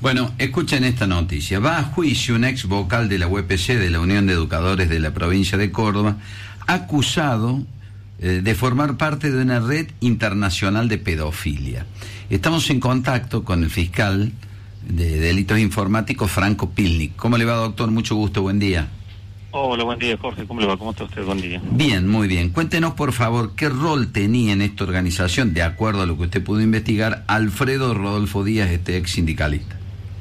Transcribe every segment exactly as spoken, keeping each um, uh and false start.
Bueno, escuchen esta noticia. Va a juicio un ex vocal de la U P C, de la Unión de Educadores de la provincia de Córdoba, acusado eh, de formar parte de una red internacional de pedofilia. Estamos en contacto con el fiscal de delitos informáticos, Franco Pilnik. ¿Cómo le va, doctor? Mucho gusto, buen día. Hola, buen día, Jorge. ¿Cómo le va? ¿Cómo está usted? Buen día. Bien, muy bien. Cuéntenos, por favor, qué rol tenía en esta organización, de acuerdo a lo que usted pudo investigar, Alfredo Rodolfo Díaz, este ex sindicalista.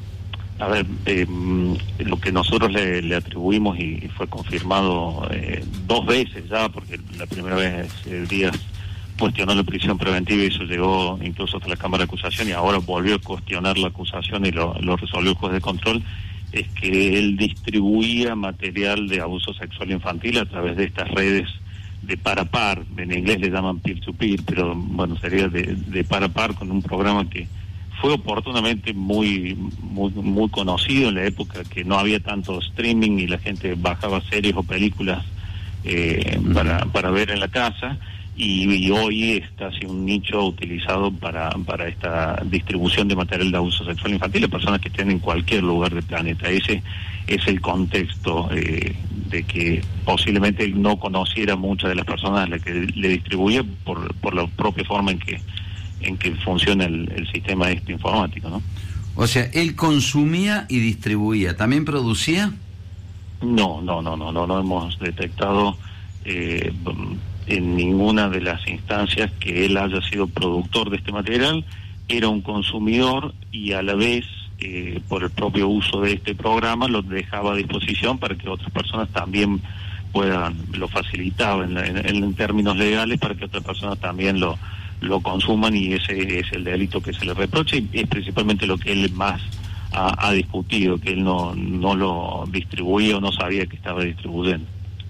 A ver, eh, lo que nosotros le, le atribuimos y fue confirmado eh, dos veces ya, porque la primera vez eh, Díaz cuestionó la prisión preventiva y eso llegó incluso hasta la Cámara de Acusación y ahora volvió a cuestionar la acusación y lo, lo resolvió el juez de control, es que él distribuía material de abuso sexual infantil a través de estas redes de par a par, en inglés le llaman peer-to-peer, pero bueno, sería de, de par a par, con un programa que fue oportunamente muy, muy muy conocido en la época que no había tanto streaming y la gente bajaba series o películas eh, uh-huh. para, para ver en la casa. Y, y hoy está así un nicho utilizado para, para esta distribución de material de abuso sexual infantil a personas que estén en cualquier lugar del planeta. Ese es el contexto eh, de que posiblemente él no conociera muchas de las personas a las que le distribuye por, por la propia forma en que en que funciona el, el sistema este informático, ¿no? O sea, él consumía y distribuía, ¿también producía? No, no, no, no, no, no hemos detectado eh, en ninguna de las instancias que él haya sido productor de este material. Era un consumidor y a la vez, eh, por el propio uso de este programa, lo dejaba a disposición para que otras personas también puedan, lo facilitaba en, en, en términos legales para que otras personas también lo lo consuman, y ese es el delito que se le reprocha y es principalmente lo que él más ha, ha discutido, que él no, no lo distribuía o no sabía que estaba distribuyendo.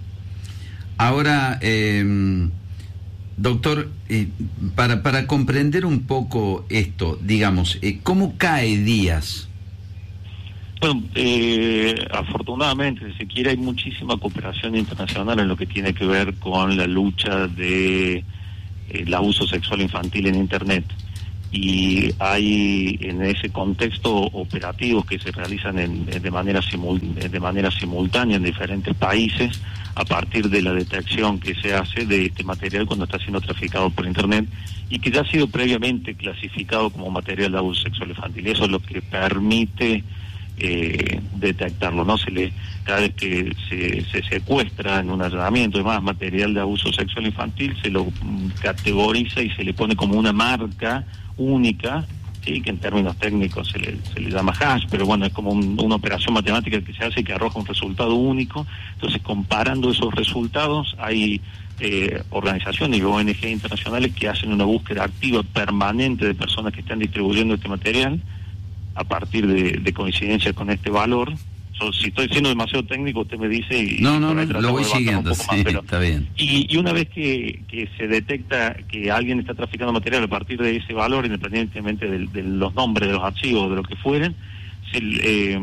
Ahora, eh, doctor, eh, para, para comprender un poco esto, digamos, eh, ¿cómo cae Díaz? Bueno, eh, afortunadamente, si se quiere, hay muchísima cooperación internacional en lo que tiene que ver con la lucha de el abuso sexual infantil en Internet, y hay en ese contexto operativos que se realizan en, de manera simul, de manera simultánea en diferentes países a partir de la detección que se hace de este material cuando está siendo traficado por Internet y que ya ha sido previamente clasificado como material de abuso sexual infantil. Eso es lo que permite eh, detectarlo, ¿no? Se le, cada vez que se, se secuestra en un allanamiento y más material de abuso sexual infantil, se lo categoriza y se le pone como una marca única, ¿sí? Que en términos técnicos se le, se le llama hash, pero bueno, es como un, una operación matemática que se hace y que arroja un resultado único. Entonces, comparando esos resultados, hay eh, organizaciones y O N G internacionales que hacen una búsqueda activa permanente de personas que están distribuyendo este material a partir de, de coincidencia con este valor. So, si estoy siendo demasiado técnico, usted me dice y no, no, no, lo voy siguiendo, sí, más, pero, está bien. Y, y una vez que, que se detecta que alguien está traficando material a partir de ese valor, independientemente de, de los nombres de los archivos, de lo que fueren, se, eh,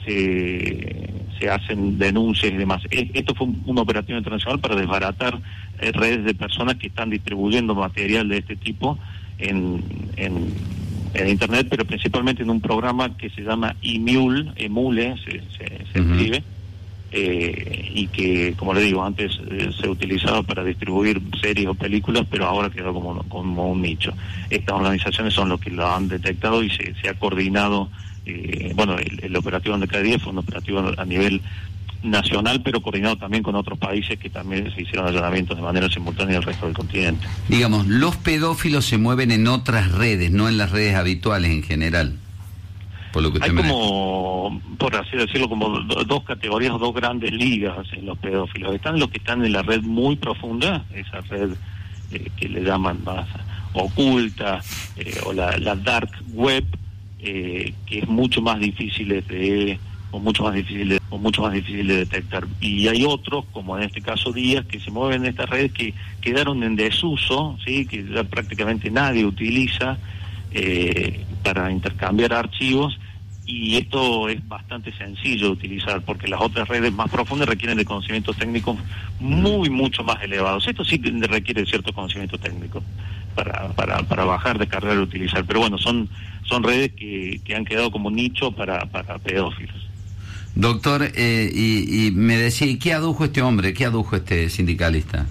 se, se hacen denuncias y demás. Esto fue un, un operativo internacional para desbaratar eh, redes de personas que están distribuyendo material de este tipo en... en en Internet, pero principalmente en un programa que se llama Emule, Emule se, se, se uh-huh. escribe, eh, y que, como le digo, antes eh, se utilizaba para distribuir series o películas, pero ahora quedó como, como un nicho. Estas organizaciones son los que lo han detectado y se, se ha coordinado, eh, bueno, el, el operativo donde cada día fue un operativo a nivel nacional, pero coordinado también con otros países que también se hicieron allanamientos de manera simultánea al resto del continente. Digamos, los pedófilos se mueven en otras redes, no en las redes habituales en general. Por lo que hay como, por así decirlo, como do, dos categorías, dos grandes ligas en los pedófilos. Están los que están en la red muy profunda, esa red eh, que le llaman más oculta, eh, o la, la dark web, eh, que es mucho más difícil de o mucho más difícil de, o mucho más difícil de detectar. Y hay otros, como en este caso Díaz, que se mueven en estas redes que quedaron en desuso, sí, que ya prácticamente nadie utiliza eh, para intercambiar archivos, y esto es bastante sencillo de utilizar porque las otras redes más profundas requieren de conocimientos técnicos muy, mucho más elevados. Esto sí requiere cierto conocimiento técnico para, para, para bajar, descargar y utilizar. Pero bueno, son, son redes que, que han quedado como nicho para, para pedófilos. Doctor, eh, y, y me decía, ¿y qué adujo este hombre? ¿Qué adujo este sindicalista?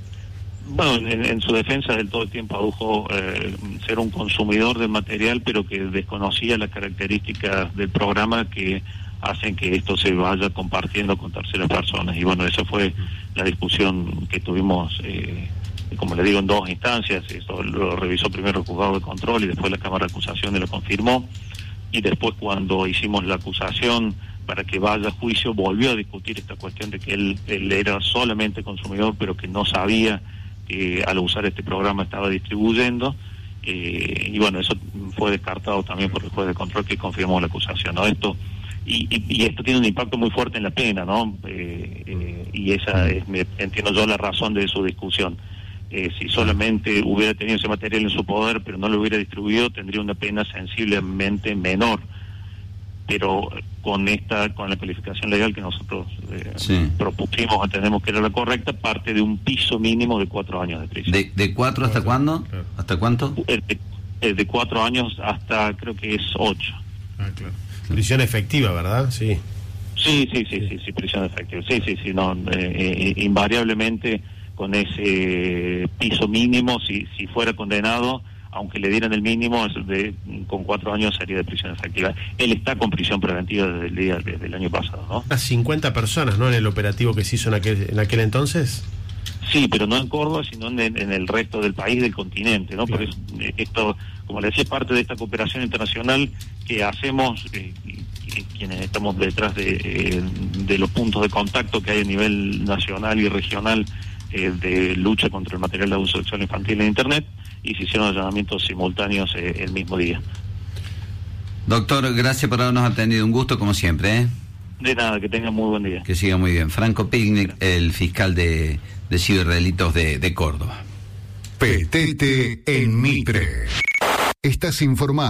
Bueno, en, en su defensa del todo el tiempo adujo eh, ser un consumidor del material, pero que desconocía las características del programa que hacen que esto se vaya compartiendo con terceras personas. Y bueno, esa fue la discusión que tuvimos, eh, como le digo, en dos instancias. Esto lo revisó primero el juzgado de control y después la Cámara de Acusaciones lo confirmó. Y después, cuando hicimos la acusación para que vaya a juicio, volvió a discutir esta cuestión de que él, él era solamente consumidor, pero que no sabía que al usar este programa estaba distribuyendo. Eh, y bueno, eso fue descartado también por el juez de control, que confirmó la acusación, ¿no? Esto y, y, y esto tiene un impacto muy fuerte en la pena, ¿no? Eh, eh, y esa es, me, entiendo yo, la razón de su discusión. Eh, si solamente hubiera tenido ese material en su poder, pero no lo hubiera distribuido, tendría una pena sensiblemente menor. Pero con esta, con la calificación legal que nosotros eh, sí. propusimos, entendemos que era la correcta, parte de un piso mínimo de cuatro años de prisión. ¿De, de cuatro hasta cuándo? Claro. ¿Hasta cuánto? De, de cuatro años hasta, creo que es ocho. Ah, claro. Prisión efectiva, ¿verdad? Sí. Sí, sí, sí, sí, sí, prisión efectiva. Sí, sí, sí, no, eh, invariablemente con ese piso mínimo, si, si fuera condenado, aunque le dieran el mínimo, de, con cuatro años sería de prisión efectiva. Él está con prisión preventiva desde el día desde el año pasado, ¿no? Unas cincuenta personas, ¿no? En el operativo que se hizo en aquel, en aquel entonces. Sí, pero no en Córdoba, sino en, en el resto del país, del continente, ¿no? Claro. Por eso, esto, como le decía, parte de esta cooperación internacional que hacemos, eh, quienes estamos detrás de, eh, de los puntos de contacto que hay a nivel nacional y regional eh, de lucha contra el material de abuso sexual infantil en Internet, y se hicieron allanamientos simultáneos eh, el mismo día. Doctor, gracias por habernos atendido. Un gusto como siempre, ¿eh? De nada, que tenga muy buen día. Que siga muy bien. Franco Picnic, el fiscal de, de ciberdelitos de, de Córdoba. Petete en Mitre. Estás informado.